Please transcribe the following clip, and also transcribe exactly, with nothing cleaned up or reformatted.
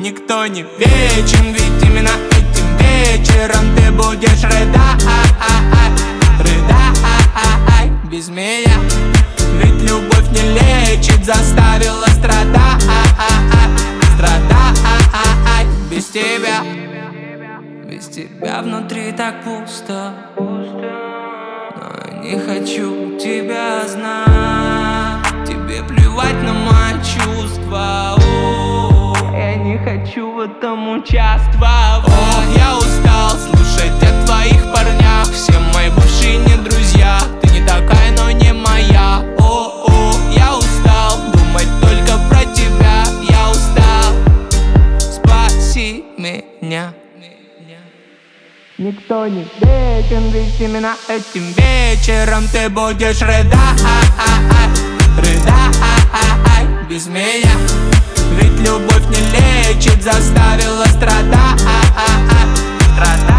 Никто не вечен, ведь именно этим вечером ты будешь рыдать, рыдать без меня. Ведь любовь не лечит, заставила страдать, страдать без тебя. Без тебя внутри так пусто, но я не хочу тебя знать. Тебе плевать на мои чувства, я не хочу в этом участвовать. О, я устал слушать о твоих парнях. Все мои бывшие не друзья. Ты не такая, но не моя. О, о, я устал думать только про тебя. Я устал, спаси меня. Никто не вечен, ведь именно этим вечером ты будешь рыдать, рыдать без меня. Ведь любовь не лечит, заставила страдать, страдать.